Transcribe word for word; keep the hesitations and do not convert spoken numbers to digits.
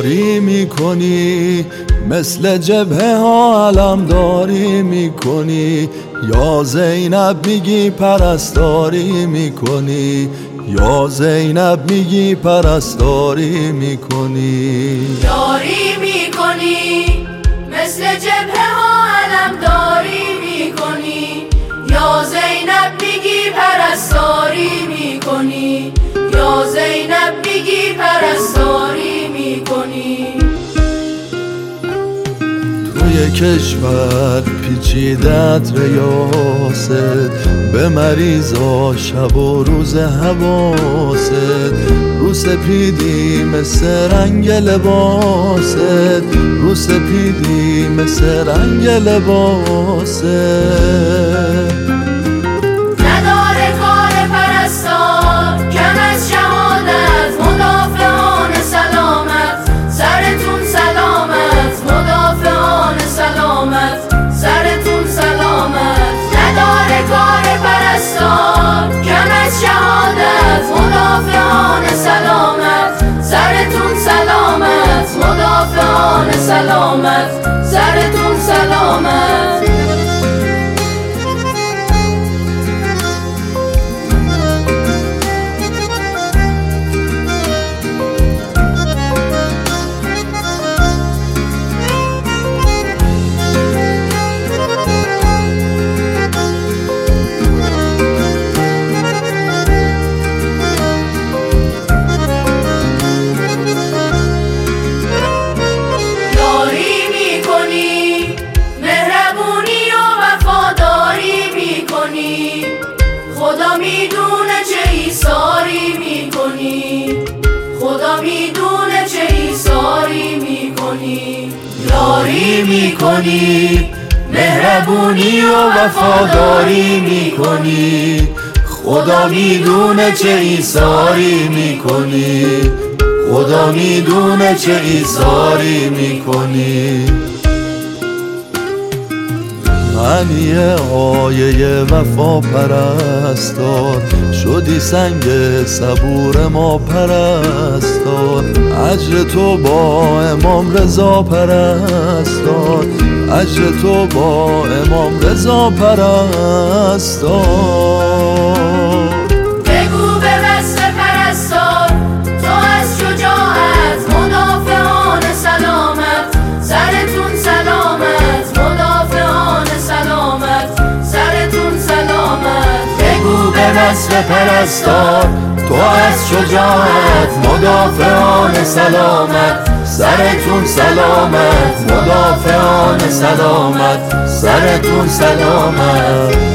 یاری میکنی، مثل جبهه ها علمداری میکنی. یا زینب میگی پرستاری میکنی، یا زینب میگی پرستاری میکنی. یاری میکنی، مثل جبهه ها علمداری میکنی. یا زینب میگی پرستاری میکنی، یا زینب میگی پرستاری میکنی. توی کشور پیچیدت ریاست، به مریضا شب و روز حواست. رو سپیدی مثل رنگ لباست، رو سپیدی مثل رنگ لباست. نداره کار پرستار کم از شهادت، مدافعان سلامت سرتون سلامت، مدافعان سلامت سرتون سلامت. نداره کار پرستار کم از شهادت، مدافعان سلامت سرتون سلامت، مدافعان سلامت سرتون سلامت. خدا میدونه چه ایثاری میکنی، خدا میدونه چه ایثاری میکنی. یاری میکنی، مهربونی و وفاداری میکنی. خدا میدونه چه ایثاری میکنی، خدا میدونه چه ایثاری میکنی. معنی آیه وفا پرستار، شدی سنگ صبور ما پرستار. اجر تو با امام رضا پرستار، اجر تو با امام رضا پرستار. بگو به وصف پرستار تو از شجاعت، مدافعان سلامت سرتون سلامت، مدافعان سلامت سرتون سلامت. بگو به وصف پرستار تو از شجاعت، مدافعان سلامت سرتون سلامت، مدافعان سلامت سرتون سلامت.